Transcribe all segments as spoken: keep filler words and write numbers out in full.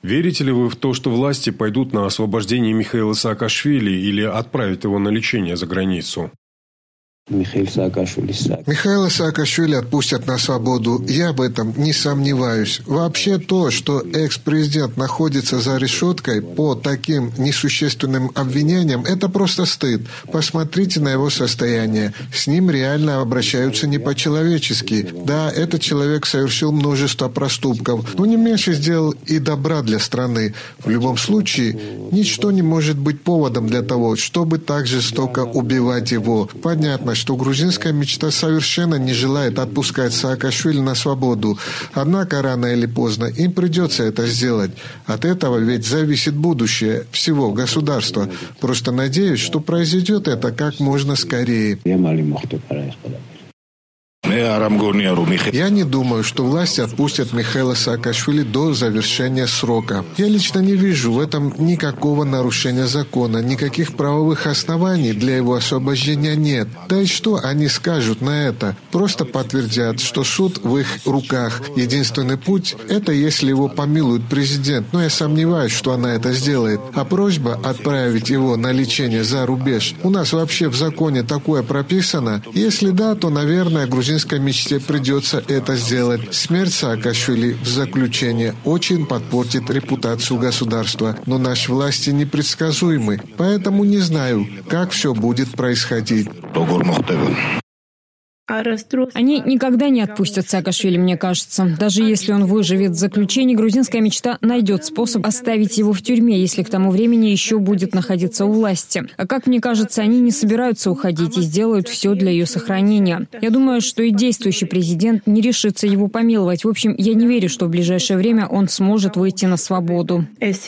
Верите ли вы в то, что власти пойдут на освобождение Михаила Саакашвили или отправят его на лечение за границу? Михаила Саакашвили отпустят на свободу. Я в этом не сомневаюсь. Вообще то, что экс-президент находится за решеткой по таким несущественным обвинениям, это просто стыд. Посмотрите на его состояние. С ним реально обращаются не по-человечески. Да, этот человек совершил множество проступков, но не меньше сделал и добра для страны. В любом случае, ничто не может быть поводом для того, чтобы так жестоко убивать его. Понятно, что грузинская мечта совершенно не желает отпускать Саакашвили на свободу. Однако рано или поздно им придется это сделать. От этого ведь зависит будущее всего государства. Просто надеюсь, что произойдет это как можно скорее. Я не думаю, что власти отпустят Михаила Саакашвили до завершения срока. Я лично не вижу в этом никакого нарушения закона, никаких правовых оснований для его освобождения нет. Да и что они скажут на это? Просто подтвердят, что суд в их руках. Единственный путь – это если его помилует президент, но я сомневаюсь, что она это сделает. А просьба отправить его на лечение за рубеж, у нас вообще в законе такое прописано? Если да, то, наверное, грузинская мечте придется это сделать. Смерть Саакашвили в заключение очень подпортит репутацию государства. Но наши власти непредсказуемы, поэтому не знаю, как все будет происходить. Они никогда не отпустят Саакашвили, мне кажется. Даже если он выживет в заключении, грузинская мечта найдет способ оставить его в тюрьме, если к тому времени еще будет находиться у власти. А как мне кажется, они не собираются уходить и сделают все для ее сохранения. Я думаю, что и действующий президент не решится его помиловать. В общем, я не верю, что в ближайшее время он сможет выйти на свободу.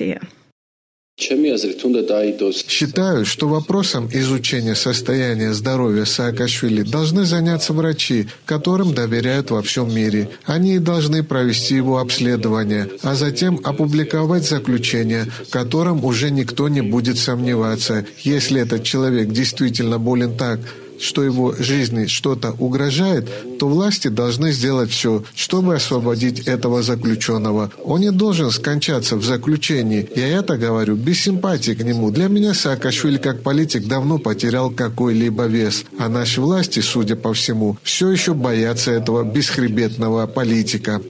Считаю, что вопросом изучения состояния здоровья Саакашвили должны заняться врачи, которым доверяют во всем мире. Они должны провести его обследование, а затем опубликовать заключение, в котором уже никто не будет сомневаться. Если этот человек действительно болен так, что его жизни что-то угрожает, то власти должны сделать все, чтобы освободить этого заключенного. Он не должен скончаться в заключении. Я это говорю без симпатии к нему. Для меня Саакашвили как политик давно потерял какой-либо вес. А наши власти, судя по всему, все еще боятся этого бесхребетного политика.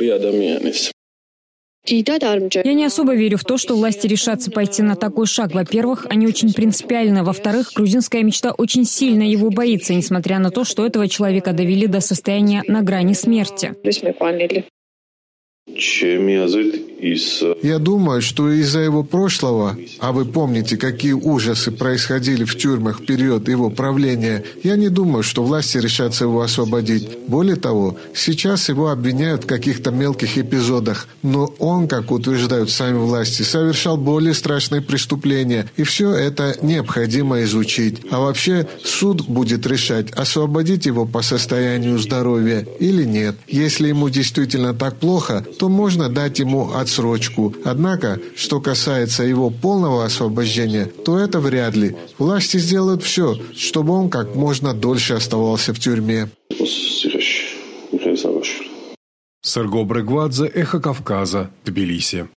Я не особо верю в то, что власти решатся пойти на такой шаг. Во-первых, они очень принципиальны. Во-вторых, грузинская мечта очень сильно его боится, несмотря на то, что этого человека довели до состояния на грани смерти. Я думаю, что из-за его прошлого, а вы помните, какие ужасы происходили в тюрьмах в период его правления, я не думаю, что власти решатся его освободить. Более того, сейчас его обвиняют в каких-то мелких эпизодах, но он, как утверждают сами власти, совершал более страшные преступления, и все это необходимо изучить. А вообще суд будет решать, освободить его по состоянию здоровья или нет. Если ему действительно так плохо, то можно дать ему отсрочку. Однако, что касается его полного освобождения, то это вряд ли. Власти сделают все, чтобы он как можно дольше оставался в тюрьме. Серго Брегвадзе, Эхо Кавказа, Тбилиси.